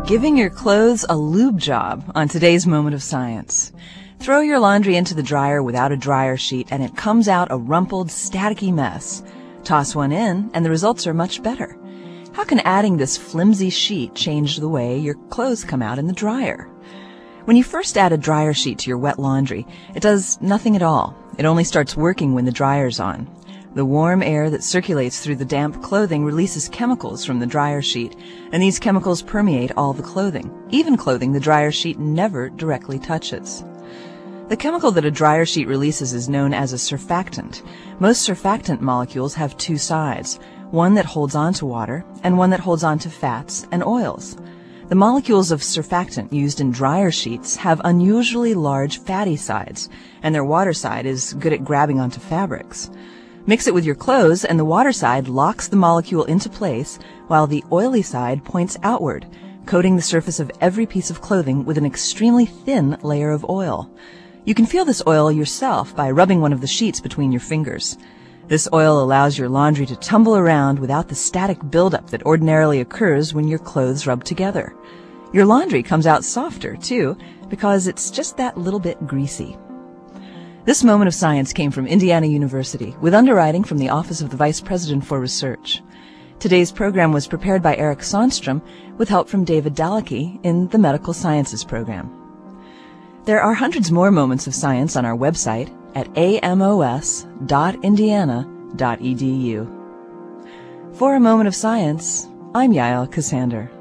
Giving your clothes a lube job on today's Moment of Science. Throw your laundry into the dryer without a dryer sheet and it comes out a rumpled, staticky mess. Toss one in and the results are much better. How can adding this flimsy sheet change the way your clothes come out in the dryer? When you first add a dryer sheet to your wet laundry, it does nothing at all. It only starts working when the dryer's on. The warm air that circulates through the damp clothing releases chemicals from the dryer sheet, and these chemicals permeate all the clothing, even clothing the dryer sheet never directly touches. The chemical that a dryer sheet releases is known as a surfactant. Most surfactant molecules have two sides, one that holds on to water and one that holds on to fats and oils. The molecules of surfactant used in dryer sheets have unusually large fatty sides, and their water side is good at grabbing onto fabrics. Mix it with your clothes and the water side locks the molecule into place while the oily side points outward, coating the surface of every piece of clothing with an extremely thin layer of oil. You can feel this oil yourself by rubbing one of the sheets between your fingers. This oil allows your laundry to tumble around without the static buildup that ordinarily occurs when your clothes rub together. Your laundry comes out softer, too, because it's just that little bit greasy. This Moment of Science came from Indiana University, with underwriting from the Office of the Vice President for Research. Today's program was prepared by Eric Sonstrom, with help from David Dalicki in the Medical Sciences program. There are hundreds more moments of science on our website at amos.indiana.edu. For a Moment of Science, I'm Yael Cassander.